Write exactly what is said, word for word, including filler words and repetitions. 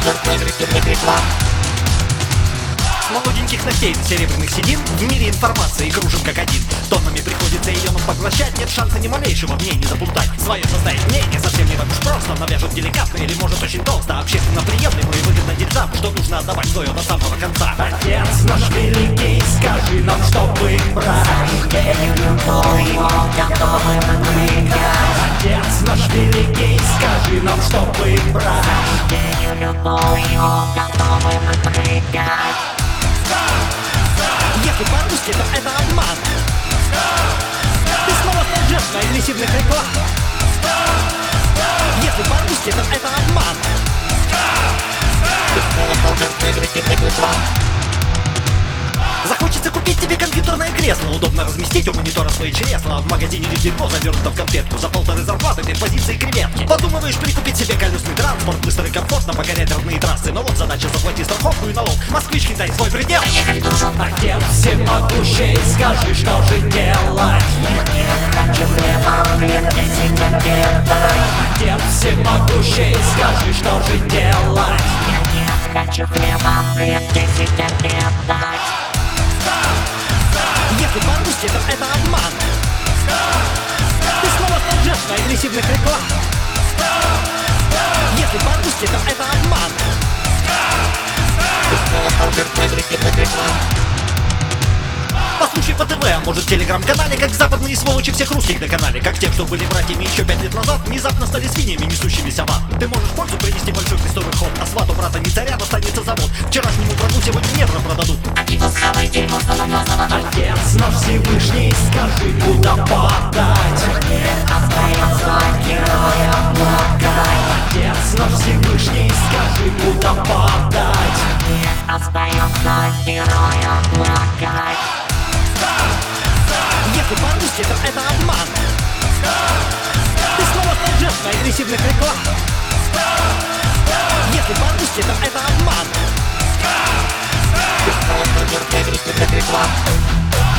С молоденьких ногтей до серебряных седин в мире информации кружим как один. Тоннами приходится ее нам поглощать, нет шанса ни малейшего в ней не заплутать. Свое составить мнение совсем не так уж просто, навяжут деликатно или может очень толсто, общественно приемлемо и выгодно деньгам, что нужно отдавать свое до самого конца. Отец наш великий, скажи нам, что выбрать. Отец наш великий, скажи нам, что выбрать. Если по-русски, то это обман. Ты снова стал жертвой агрессивных реклам. Если по-русски, то это обман. Захочется купить тебе компьютерное кресло, удобно разместить у монитора свои чресла. В магазине лишь дерьмо завернуто в конфетку, за полторы зарплаты ты в позиции креветки. Подумываешь прикупить себе колесный транспорт, быстро и комфортно покорять родные трассы. Но вот задача: заплати страховку и налог. Москвич, Китай, свой предел. Отец всемогущий, скажи, что же делать. Отец всемогущий, скажи, что же делать. Если по-русски, то это обман. Ты снова стал жертвой агрессивных реклам. Если по-русски, то это обман. Послушай по ТВ, а может в телеграм-канале, как западные сволочи всех русских доконали. Как те, что были братьями еще пять лет назад, внезапно стали свиньями, несущимися в ад. Ты можешь пользу принести большой крестовый ход, а свату брата не царя достанется завод. Вчерашнему врагу сегодня метро продадут. Отец наш Всевышний, скажи, куда подать. Отец наш Всевышний, скажи, куда подать. Если по-русски, то это обман. Ты снова стал жертвой агрессивных реклам. Если по-русски, то это обман.